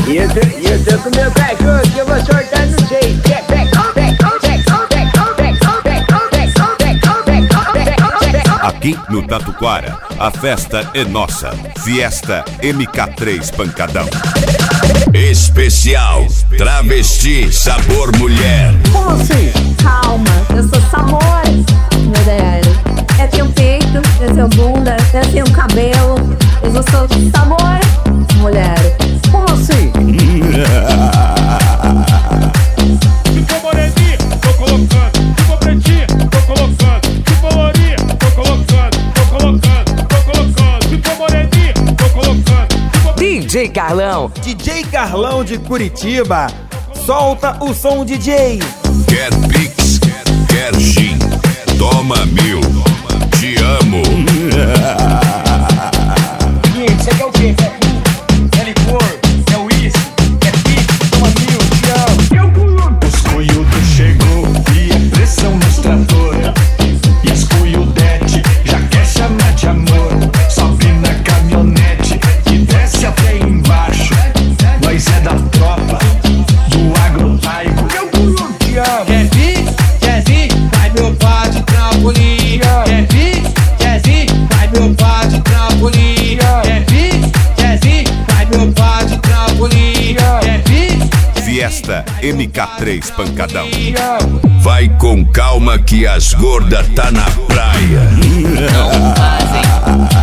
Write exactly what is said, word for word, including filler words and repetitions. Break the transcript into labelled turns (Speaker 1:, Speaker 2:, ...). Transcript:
Speaker 1: E eu tô, e eu tô com meu cachorro que eu vou soltar no jeito.
Speaker 2: Aqui no Tatuquara, a festa é nossa. Fiesta M K três Pancadão. Especial Travesti Sabor Mulher.
Speaker 3: Como assim? Calma, eu sou sabor, mulher. Eu tenho peito, eu tenho bunda, eu tenho cabelo. Eu sou sabor, mulher. Como assim?
Speaker 4: Ficou moreninha, tô colocando. Ficou pretinha, tô colocando. Ficou lourinha, tô colocando. Tô colocando, tô colocando. Ficou moreninha, tô colocando. Ficou...
Speaker 5: D J Carlão,
Speaker 6: D J Carlão de Curitiba. Solta o som, D J.
Speaker 2: Quer Pix, quer Gin, toma mil, te amo.
Speaker 1: Isso aqui é o quê? É licor, é uísque, é pix, toma mil, te amo.
Speaker 7: Os cunhudos chegou e é pressão no extrator. E as cunhudete já quer chamar de amor. Sobe na caminhonete e desce até embaixo. Nós é da tropa do agrotaico.
Speaker 1: Meu cunhudo, te amo.
Speaker 8: Quer vir? Quer vir? Vai meu par de trampolim. Quer vir? Quer vir? Vai meu par de trampolim. Quer vir? Quer vir? Vai meu par de trampolim. Quer vir?
Speaker 2: Fiesta M K três Pancadão. Vai com calma que as gordas tá na praia.
Speaker 9: Não fazem